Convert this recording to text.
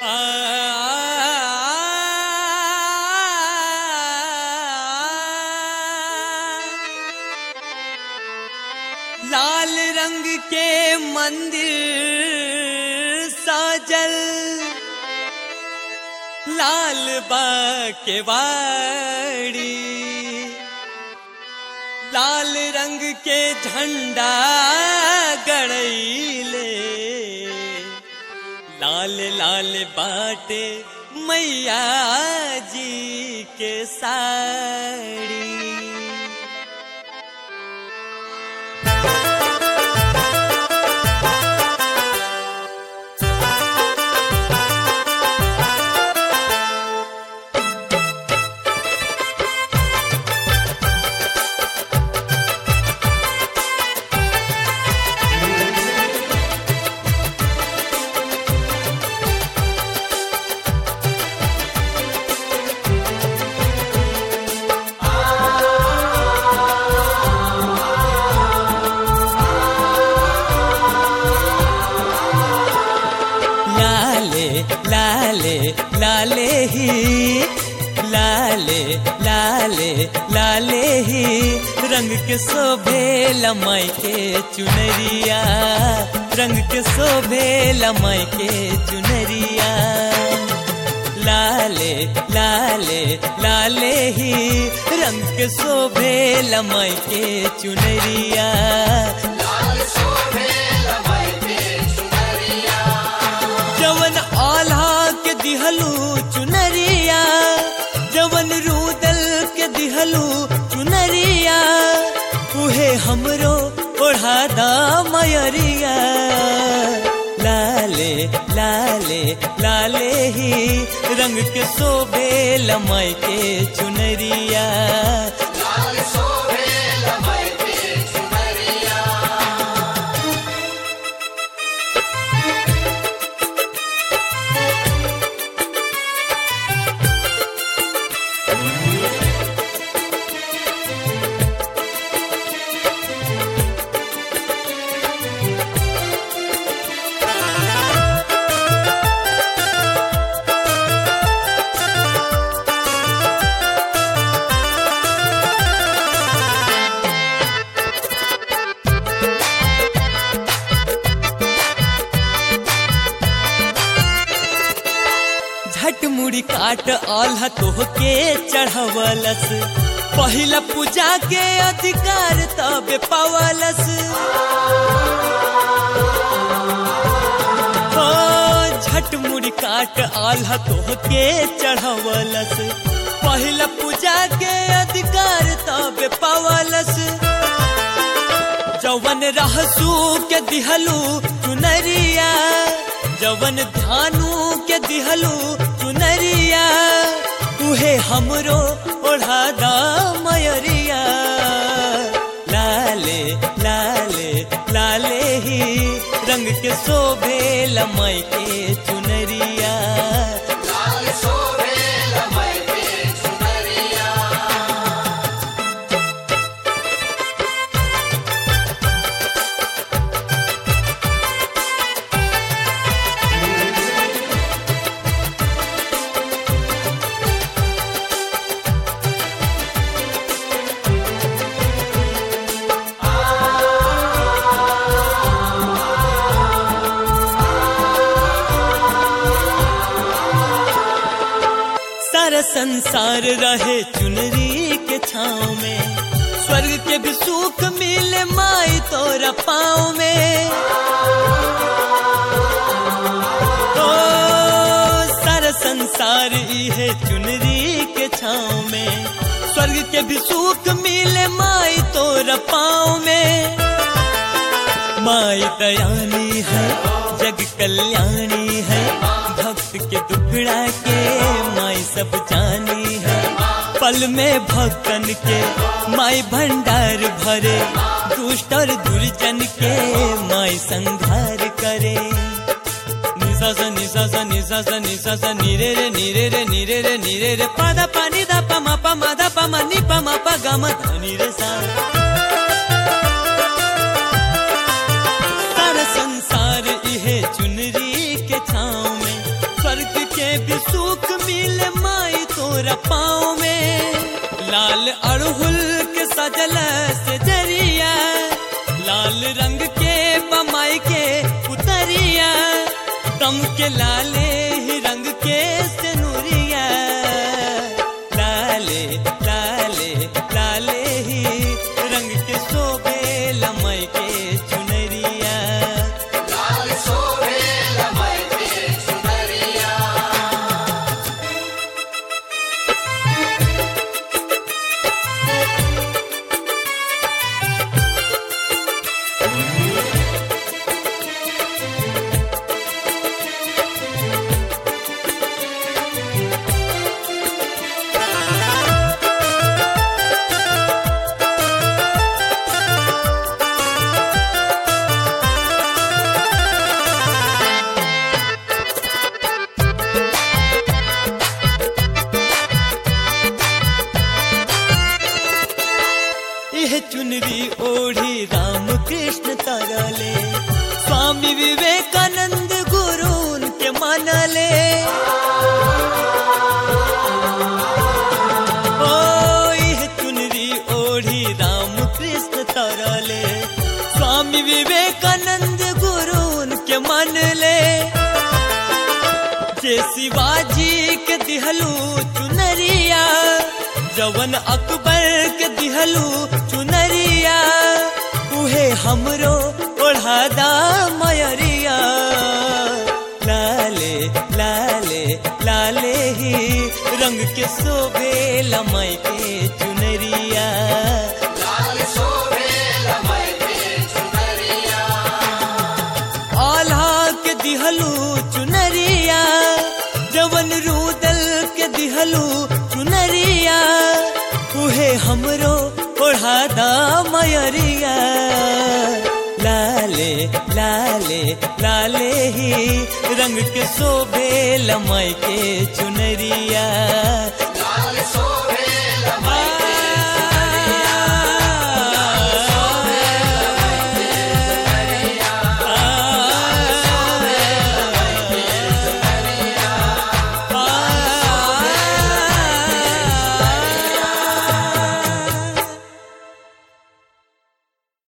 लाल रंग के मंदिर साजल, लाल बाकेवाड़ी, लाल रंग के झंडा गड़ैले, लाल लाल बाटे मैया जी के साड़ी। लाले लाले ही लाले लाले लाले ही रंग के शोभे लमाई के चुनरिया, रंग के शोभे लमाई के चुनरिया। लाले लाले लाले ही रंग के शोभे लमाई के चुनरिया, जवन आल्हा के दिहलू चुनरिया, जवन रूदल के दिहलू चुनरिया, उहे हमरो ओढ़ादा मयरिया। लाले लाले लाले ही रंग के शोभे लमाई के चुनरिया, झट मुड़ी काट आल्हा तोहके चढ़वलस, पहिला पूजा के अधिकार तबे पावलस। हो झट मुड़ी काट आल्हा तोहके चढ़वलस, पहिला पूजा के अधिकार तबे पावलस। जवन रहसू के दिहलू चुनरिया, जवन ध्यानु के दिहलू चुनरिया, उहे हमरो ओढ़ादा मयरिया। लाले लाले लाले ही रंग के शोभे लमाई के चुनरिया, सारा संसार रहे चुनरी के छाँव में, स्वर्ग के भी सुख मिले माई तोरा पाँव में। ओ सारा संसार इहे चुनरी के छाँव में, स्वर्ग के भी सुख मिले माई तोरा पाँव में। माई दयानी है जग कल्याणी है, भक्त के दुखड़ा के माई सब जानी है। पल में भक्तन के माई भंडार भरे, दुष्ट और दुर्जन के माई संहार करे। निसा सा निसा सा निसा सा निसा सा निरे रे निरे रे निरे रे निरे रे पादा पानी दा पमा पमा दा पमा नी पमा पा गा मा धनी रे सा। सारा संसार इहे चुनरी के छाँव में, स्वर्ग में भी सुख मिले माई तोरा पाँव में। लाल अड़हुल के सजल से जरिया, लाल रंग के बमाई के पुतरिया, दम के लाले ही रंग के सेनुरिया। लाले लाले लाले ही रंग के शोभे लमई के चुनरिया। लाल शोभे लमई के चुनरिया। यह चुनरी ओढ़ी राम कृष्ण तरले, स्वामी विवेकानंद गुरु उनके मनले। ओ यह चुनरी ओढ़ी राम कृष्ण तरले, स्वामी विवेकानंद गुरु उनके मनले। जे शिवाजी के दिहलू चुनरिया, जवन अकबर के दिहलू चुनरिया, उहे हमरो ओढ़ादा मयरिया। लाले लाले लाले ही रंग के शोभे लमई के चुनरिया। लाल शोभे लमई के चुनरिया। आल्हा के दिहलू चुनरिया, जवन रूदल के दिहलू चुनरिया, उहे हमरो ओढ़ादा मयरिया। लाले लाले लाले ही रंग के शोभे लमई के चुनरिया।